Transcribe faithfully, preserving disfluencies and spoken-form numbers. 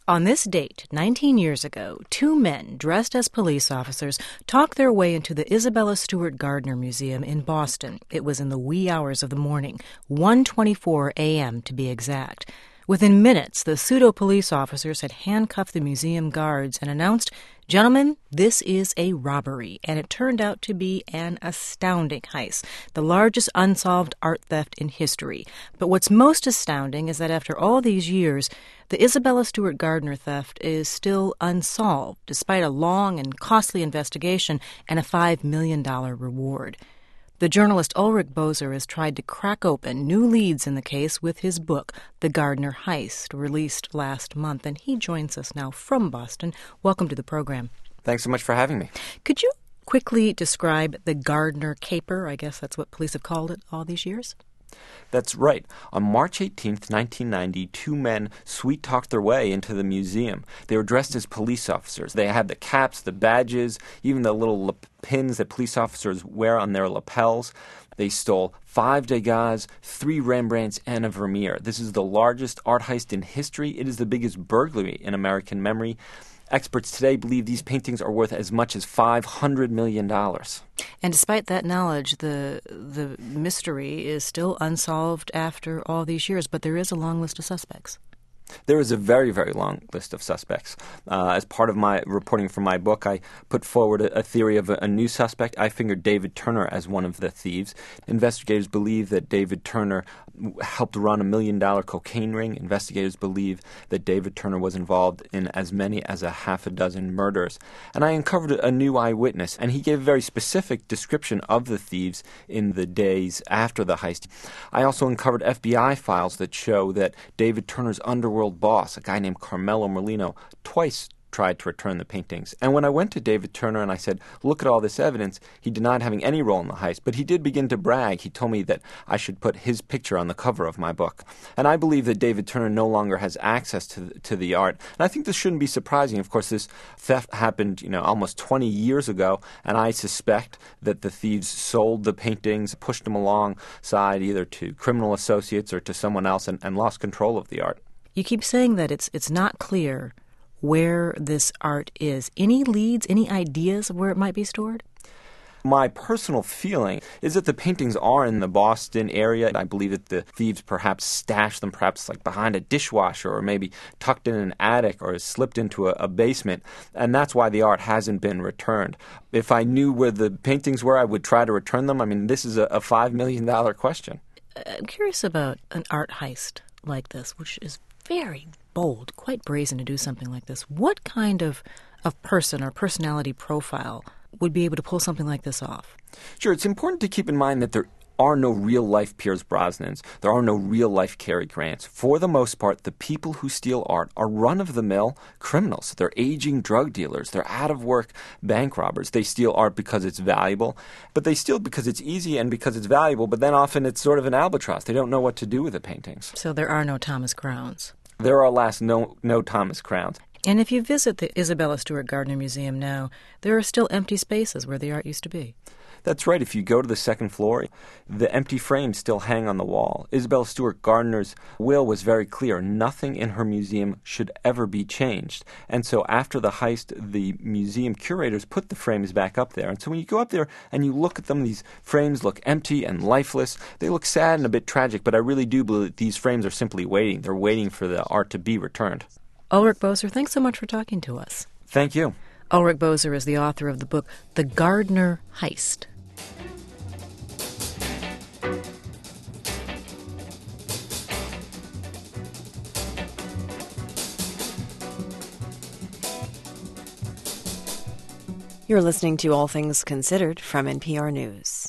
On this date, nineteen years ago, two men dressed as police officers talked their way into the Isabella Stewart Gardner Museum in Boston. It was in the wee hours of the morning, one twenty-four a.m. to be exact. Within minutes, the pseudo-police officers had handcuffed the museum guards and announced, "Gentlemen, this is a robbery," and it turned out to be an astounding heist, the largest unsolved art theft in history. But what's most astounding is that after all these years, the Isabella Stewart Gardner theft is still unsolved, despite a long and costly investigation and a five million dollars reward. The journalist Ulrich Boser has tried to crack open new leads in the case with his book, The Gardner Heist, released last month, and he joins us now from Boston. Welcome to the program. Thanks so much for having me. Could you quickly describe the Gardner Caper? I guess that's what police have called it all these years. That's right. On March eighteenth, nineteen ninety, two men sweet-talked their way into the museum. They were dressed as police officers. They had the caps, the badges, even the little lap- pins that police officers wear on their lapels. They stole five Degas, three Rembrandts, and a Vermeer. This is the largest art heist in history. It is the biggest burglary in American memory. Experts today believe these paintings are worth as much as five hundred million dollars. And despite that knowledge, the the mystery is still unsolved after all these years, but there is a long list of suspects. There is a very, very long list of suspects. Uh, as part of my reporting for my book, I put forward a, a theory of a, a new suspect. I fingered David Turner as one of the thieves. Investigators believe that David Turner helped run a million-dollar cocaine ring. Investigators believe that David Turner was involved in as many as a half a dozen murders. And I uncovered a new eyewitness, and he gave a very specific description of the thieves in the days after the heist. I also uncovered F B I files that show that David Turner's underworld boss, a guy named Carmelo Merlino, twice tried to return the paintings. And when I went to David Turner and I said, look at all this evidence, he denied having any role in the heist, but he did begin to brag. He told me that I should put his picture on the cover of my book. And I believe that David Turner no longer has access to the, to the art. And I think this shouldn't be surprising. Of course, this theft happened, you know, almost twenty years ago, and I suspect that the thieves sold the paintings, pushed them alongside either to criminal associates or to someone else, and, and lost control of the art. You keep saying that it's it's not clear where this art is. Any leads, any ideas of where it might be stored? My personal feeling is that the paintings are in the Boston area. I believe that the thieves perhaps stashed them perhaps like behind a dishwasher or maybe tucked in an attic or slipped into a, a basement, and that's why the art hasn't been returned. If I knew where the paintings were, I would try to return them. I mean, this is a, a five million dollars question. I'm curious about an art heist like this, which is very bold, quite brazen to do something like this. What kind of, of person or personality profile would be able to pull something like this off? Sure. It's important to keep in mind that there are no real-life Pierce Brosnans. There are no real-life Cary Grants. For the most part, the people who steal art are run-of-the-mill criminals. They're aging drug dealers. They're out-of-work bank robbers. They steal art because it's valuable, but they steal because it's easy and because it's valuable, but then often it's sort of an albatross. They don't know what to do with the paintings. So there are no Thomas Crowns. There are, alas, no, no Thomas Crowns. And if you visit the Isabella Stewart Gardner Museum now, there are still empty spaces where the art used to be. That's right. If you go to the second floor, the empty frames still hang on the wall. Isabella Stewart Gardner's will was very clear. Nothing in her museum should ever be changed. And so after the heist, the museum curators put the frames back up there. And so when you go up there and you look at them, these frames look empty and lifeless. They look sad and a bit tragic, but I really do believe that these frames are simply waiting. They're waiting for the art to be returned. Ulrich Boser, thanks so much for talking to us. Thank you. Ulrich Boser is the author of the book, The Gardner Heist. You're listening to All Things Considered from N P R News.